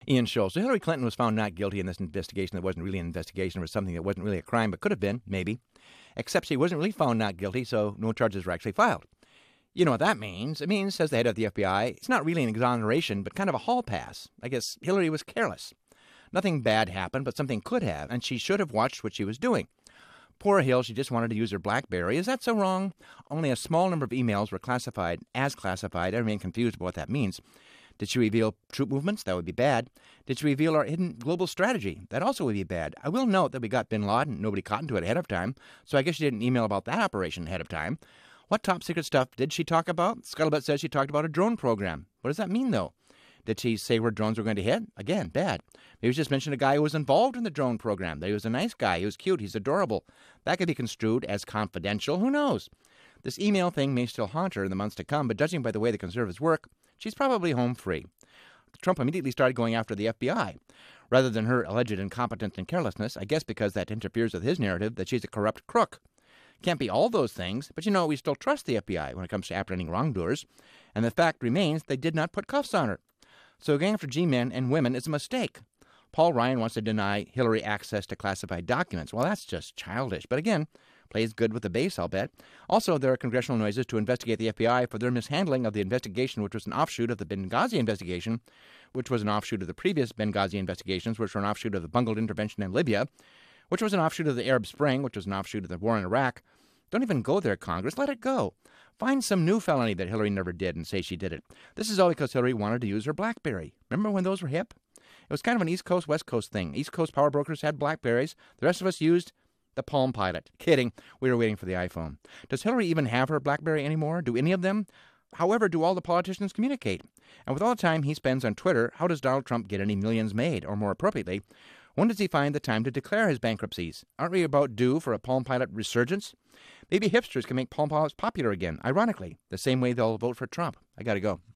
Ian Scholl. So Hillary Clinton was found not guilty in this investigation that wasn't really an investigation. It was something that wasn't really a crime, but could have been, maybe. Except she wasn't really found not guilty, so no charges were actually filed. You know what that means? It means, says the head of the FBI, it's not really an exoneration, but kind of a hall pass. I guess Hillary was careless. Nothing bad happened, but something could have, and she should have watched what she was doing. Poor Hill, she just wanted to use her BlackBerry. Is that so wrong? Only a small number of emails were classified as classified. I remain confused about what that means. Did she reveal troop movements? That would be bad. Did she reveal our hidden global strategy? That also would be bad. I will note that we got bin Laden. Nobody caught into it ahead of time, so I guess she didn't email about that operation ahead of time. What top secret stuff did she talk about? Scuttlebutt says she talked about a drone program. What does that mean, though? Did she say where drones were going to hit? Again, bad. Maybe she just mentioned a guy who was involved in the drone program, that he was a nice guy, he was cute, he's adorable. That could be construed as confidential. Who knows? This email thing may still haunt her in the months to come, but judging by the way the conservatives work, she's probably home free. Trump immediately started going after the FBI. Rather than her alleged incompetence and carelessness, I guess because that interferes with his narrative that she's a corrupt crook. Can't be all those things, but we still trust the FBI when it comes to apprehending wrongdoers. And the fact remains they did not put cuffs on her. So going after G-men and women is a mistake. Paul Ryan wants to deny Hillary access to classified documents. Well, that's just childish. But again, plays good with the base, I'll bet. Also, there are congressional noises to investigate the FBI for their mishandling of the investigation, which was an offshoot of the Benghazi investigation, which was an offshoot of the previous Benghazi investigations, which were an offshoot of the bungled intervention in Libya, which was an offshoot of the Arab Spring, which was an offshoot of the war in Iraq. Don't even go there, Congress. Let it go. Find some new felony that Hillary never did and say she did it. This is all because Hillary wanted to use her BlackBerry. Remember when those were hip? It was kind of an East Coast, West Coast thing. East Coast power brokers had BlackBerries. The rest of us used the Palm Pilot. Kidding. We were waiting for the iPhone. Does Hillary even have her BlackBerry anymore? Do any of them? However, do all the politicians communicate? And with all the time he spends on Twitter, how does Donald Trump get any millions made? Or more appropriately, when does he find the time to declare his bankruptcies? Aren't we about due for a Palm Pilot resurgence? Maybe hipsters can make Palm Pilots popular again, ironically, the same way they'll vote for Trump. I gotta go.